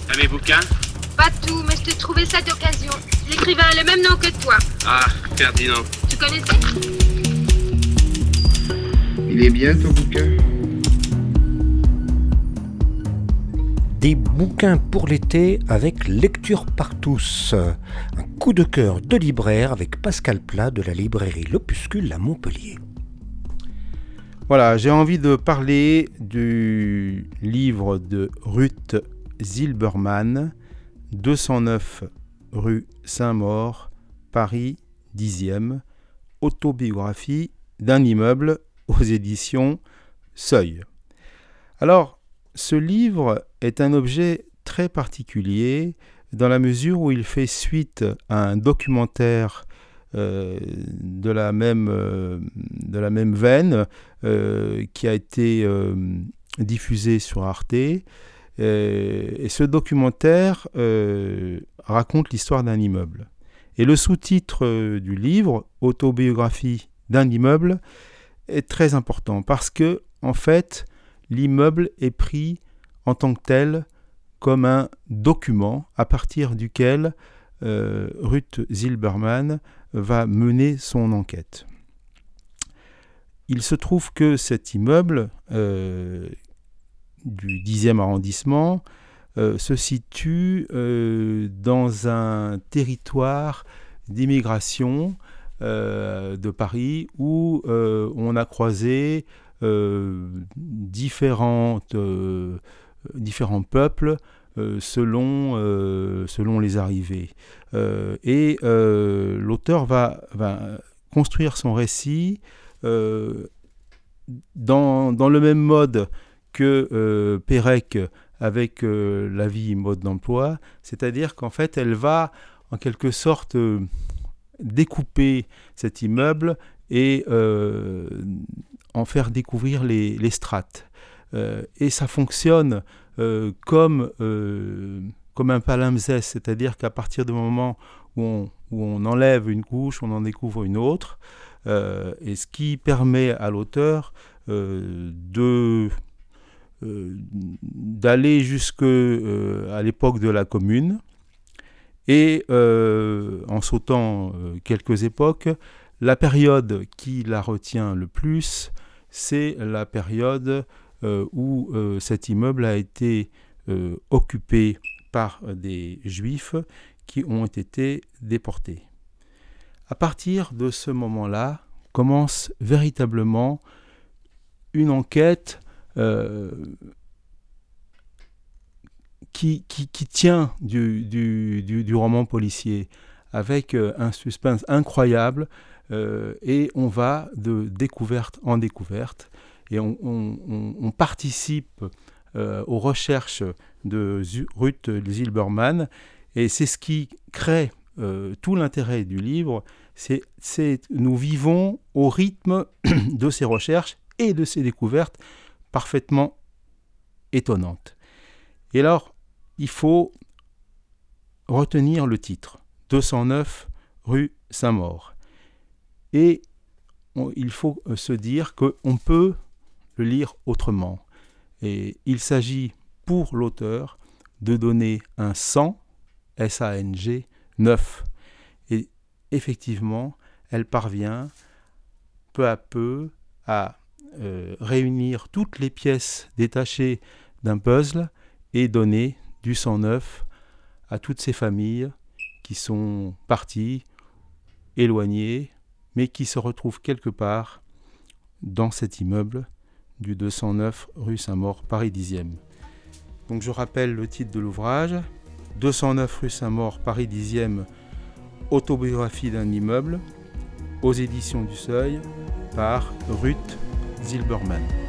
T'as mes bouquins? Pas tout, mais je t'ai trouvé ça d'occasion. L'écrivain a le même nom que toi. Ah, Ferdinand. Tu connaissais? Il est bien ton bouquin? Des bouquins pour l'été avec Lecture par tous. Un coup de cœur de libraire avec Pascal Plat de la librairie L'Opuscule à Montpellier. Voilà, j'ai envie de parler du livre de Ruth Zilberman, 209 rue Saint-Maur, Paris 10e, autobiographie d'un immeuble aux éditions Seuil. Alors, ce livre est un objet très particulier dans la mesure où il fait suite à un documentaire de la même veine qui a été diffusé sur Arte. Et ce documentaire raconte l'histoire d'un immeuble. Et le sous-titre du livre, Autobiographie d'un immeuble, est très important parce que, en fait, l'immeuble est pris en tant que tel comme un document à partir duquel Ruth Zilberman va mener son enquête. Il se trouve que cet immeuble du 10e arrondissement se situe dans un territoire d'immigration de Paris où on a croisé différents peuples selon les arrivées. Et l'auteur va construire son récit dans le même mode que Pérec avec la vie mode d'emploi, c'est-à-dire qu'en fait elle va en quelque sorte découper cet immeuble et en faire découvrir les strates. Et ça fonctionne comme un palimpseste, c'est-à-dire qu'à partir du moment où on enlève une couche, on en découvre une autre, et ce qui permet à l'auteur d'aller jusqu'à l'époque de la Commune, et en sautant quelques époques, la période qui la retient le plus, c'est la période où cet immeuble a été occupé par des Juifs qui ont été déportés. À partir de ce moment-là, commence véritablement une enquête qui tient du roman policier, avec un suspense incroyable, et on va de découverte en découverte, et on participe aux recherches de Ruth Zilberman, et c'est ce qui crée tout l'intérêt du livre, c'est nous vivons au rythme de ces recherches et de ces découvertes parfaitement étonnantes. Et alors, il faut retenir le titre, 209 rue Saint-Maur. Et il faut se dire qu'on peut le lire autrement. Et il s'agit pour l'auteur de donner un 100, S-A-N-G, 9. Et effectivement, elle parvient peu à peu à réunir toutes les pièces détachées d'un puzzle et donner du 109 à toutes ces familles qui sont parties, éloignées, mais qui se retrouvent quelque part dans cet immeuble du 209 rue Saint-Maur, Paris 10e. Donc je rappelle le titre de l'ouvrage, 209 rue Saint-Maur, Paris 10e, autobiographie d'un immeuble, aux éditions du Seuil, par Ruth Zilberman.